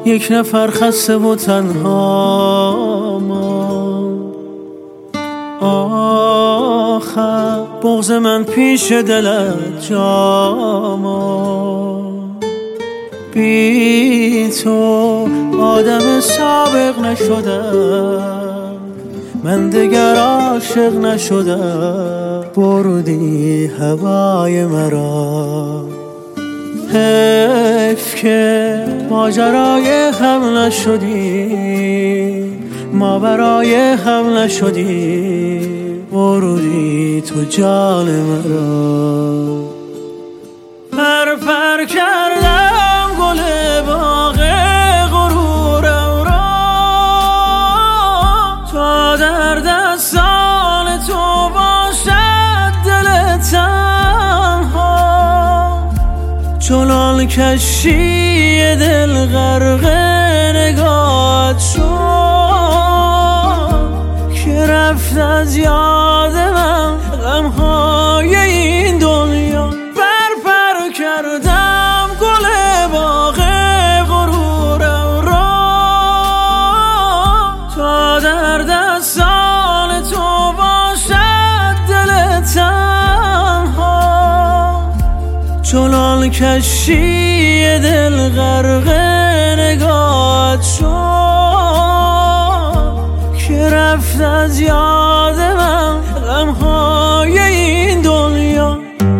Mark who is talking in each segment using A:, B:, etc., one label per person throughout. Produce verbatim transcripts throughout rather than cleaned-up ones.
A: یک نفر خسته و تنها ما. آخر بغض من پیش دلت جاما، بی تو آدم سابق نشدم، من دگر عاشق نشدم. بردی هوای مرا، حیف که ماجرای هم نشدی، ما برای هم نشدی. بردی تو جان مرا. پر پر کردم گل باغ غرورم را، تا در دستان تو باشد دل تنها. چنان کشتی دل غرق نگاهت شد که رفت از یاد من غمهای این دنیا. پر پر کردم گل باغ غرورم را، تا در دستان تو باشد دل تنها. چنان کشتی دل غرق نگاهت شد که رفت از یاد من غمهای این دنیا.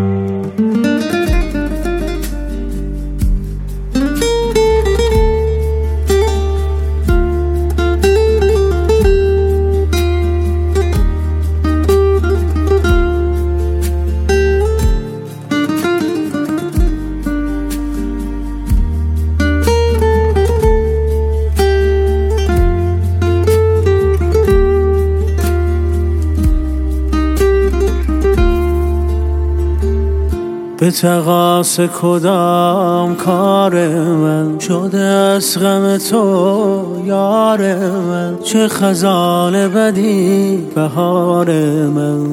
A: به تقاص کدام کار من شده از غم تو یار من؟ چه خزان بدی بهار من،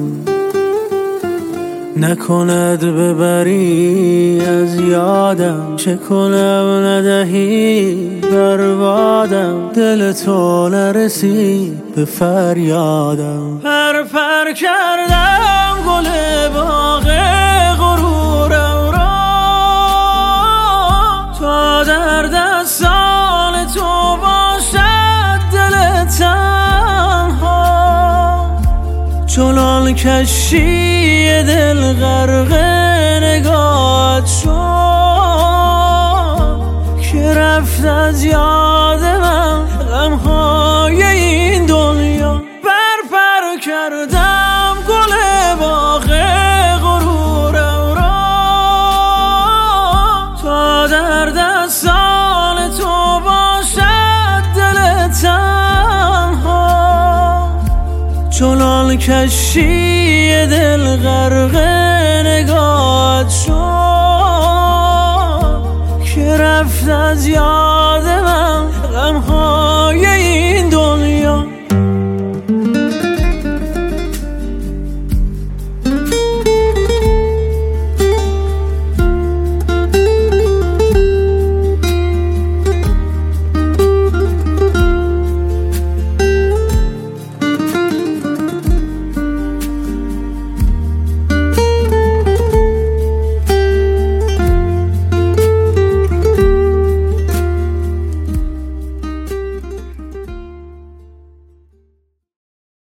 A: نکند ببری از یادم. چه کنم ندهی بربادم، دل تو نرسید به فریادم. پر پر کردم گل باغ غرورم را، تا در دستان تو باشد دل تنها. چنان کشتی دل غرق نگاهت شد که رفت از یاد من غمهای این دنیا. پر پر کردم گل باغ غرورم را، تا در دستان تو باشد دل تنها. چنان کشتی دل غرق نگاهت شد که رفت از یاد